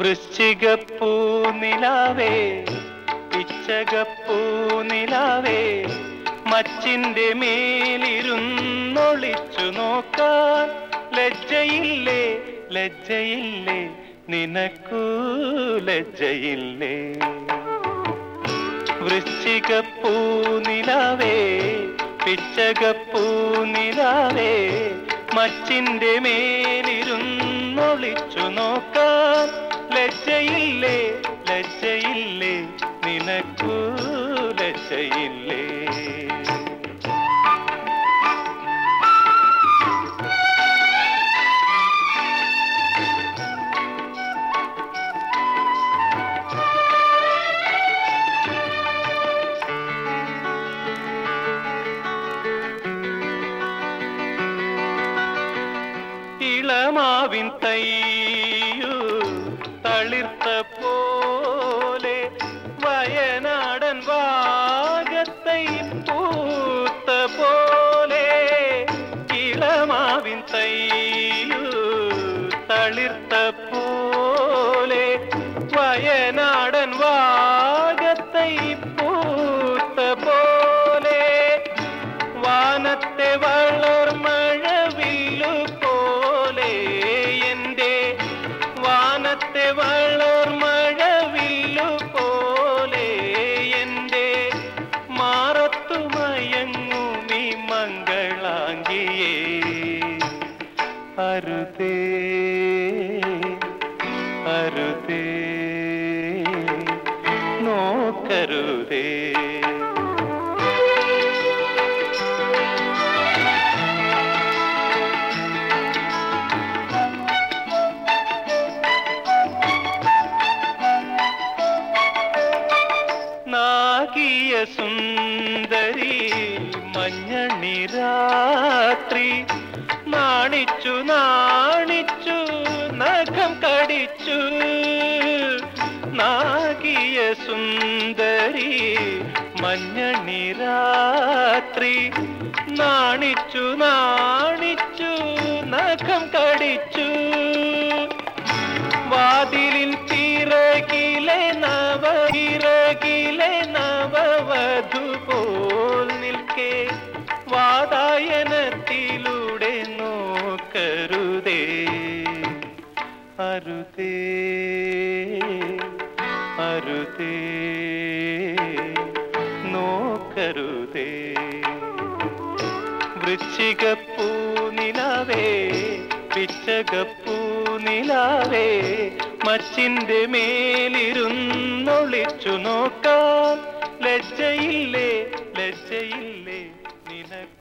വൃശ്ചികപ്പൂനിലാവേ പിച്ചകപ്പൂനിലാവേ മച്ചിന്റെ മേലിരുന്നൊളിച്ചു നോക്കാൻ ലജ്ജയില്ലേ ലജ്ജയില്ലേ നിനക്കൂ ലജ്ജയില്ലേ വൃശ്ചികപ്പൂനിലാവേ പിച്ചകപ്പൂനിലാവേ മച്ചിന്റെ മേലിരുന്നൊളിച്ചു നോക്കാൻ ലജ്ജയില്ലേ ലജ്ജയില്ലേ നിനക്കൂ ലജ്ജയില്ലേ ഇളമാവിൻ തയ്യു തളിർത്ത പോലെ വയനാടൻ വാഗത്തൈ പൂത്ത പോലെ ഇളമാവിൻ തയ്യു തളിർത്ത പോലെ വയനാടൻ വാഗത്തൈ പൂത്ത പോലെ വാനത്തെ വളർമഴവില്ലു വാനത്തെ വളർമഴവില്ലു പോലെ എൻ്റെ മാറത്തു മയങ്ങുമീ മംഗളാംഗിയേ അരുതേ അരുതേ നോക്കരുതേ നാഗിയ സുന്ദരി മഞ്ഞണി രാത്രി നാണിച്ചു നാണിച്ചു നഖം കടിച്ചു നാഗിയ സുന്ദരി മഞ്ഞണി രാത്രി നാണിച്ചു നാണിച്ചു നഖം കടിച്ചു വാതിലിൻ പിറകിലെ നവവധു പോൽ നിൽക്കെ വാതായനത്തിലൂടെ നോക്കരുതേ അരുതേ അരുതേ നോക്കരുതേ വൃശ്ചികപ്പൂനിലാവേ പിച്ചകപ്പൂനിലാവേ മച്ചിന്റെ മേലിരുന്നൊളിച്ചു നോക്കാൻ ലജ്ജയില്ലേ ലജ്ജയില്ലേ നിനക്ക്